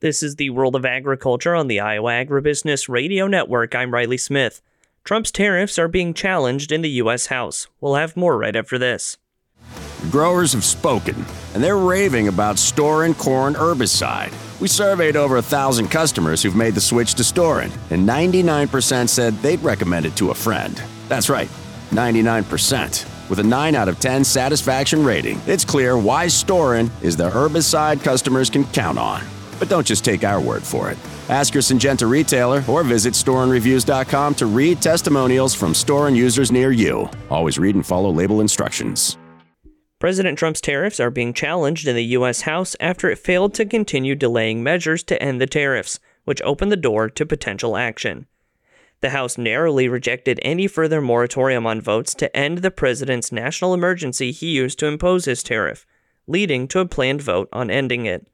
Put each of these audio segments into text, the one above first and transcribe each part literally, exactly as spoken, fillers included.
This is the World of Agriculture on the Iowa Agribusiness Radio Network. I'm Riley Smith. Trump's tariffs are being challenged in the U S House. We'll have more right after this. Growers have spoken, and they're raving about Storin corn herbicide. We surveyed over a thousand customers who've made the switch to Storin, and ninety-nine percent said they'd recommend it to a friend. That's right, ninety-nine percent. With a nine out of ten satisfaction rating, it's clear why Storin is the herbicide customers can count on. But don't just take our word for it. Ask your Syngenta retailer or visit storin reviews dot com to read testimonials from Storin users near you. Always read and follow label instructions. President Trump's tariffs are being challenged in the U S House after it failed to continue delaying measures to end the tariffs, which opened the door to potential action. The House narrowly rejected any further moratorium on votes to end the president's national emergency he used to impose his tariff, leading to a planned vote on ending it.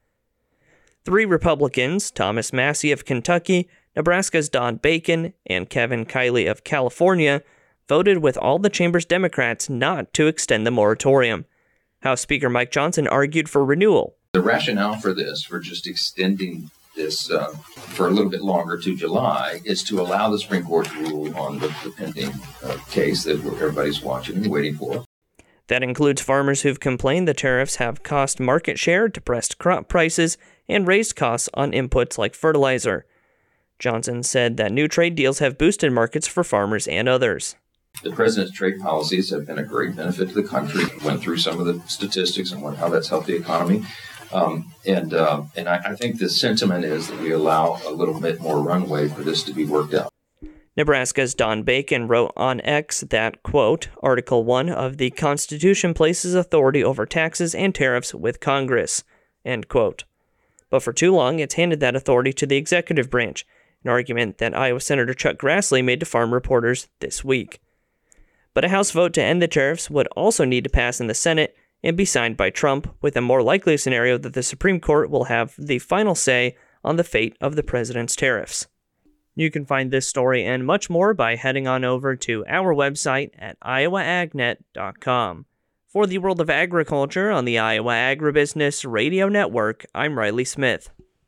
Three Republicans, Thomas Massie of Kentucky, Nebraska's Don Bacon, and Kevin Kiley of California, voted with all the chamber's Democrats not to extend the moratorium. House Speaker Mike Johnson argued for renewal. The rationale for this, for just extending this uh, for a little bit longer to July, is to allow the Supreme Court to rule on the, the pending uh, case that everybody's watching and waiting for. That includes farmers who've complained the tariffs have cost market share, depressed crop prices, and raised costs on inputs like fertilizer. Johnson said that new trade deals have boosted markets for farmers and others. The president's trade policies have been a great benefit to the country. Went through some of the statistics and how that's helped the economy. Um, and uh, and I, I think the sentiment is that we allow a little bit more runway for this to be worked out. Nebraska's Don Bacon wrote on X that, quote, Article one of the Constitution places authority over taxes and tariffs with Congress, end quote. But for too long, it's handed that authority to the executive branch, an argument that Iowa Senator Chuck Grassley made to farm reporters this week. But a House vote to end the tariffs would also need to pass in the Senate and be signed by Trump, with a more likely scenario that the Supreme Court will have the final say on the fate of the president's tariffs. You can find this story and much more by heading on over to our website at iowa ag net dot com. For the World of Agriculture on the Iowa Agribusiness Radio Network, I'm Riley Smith.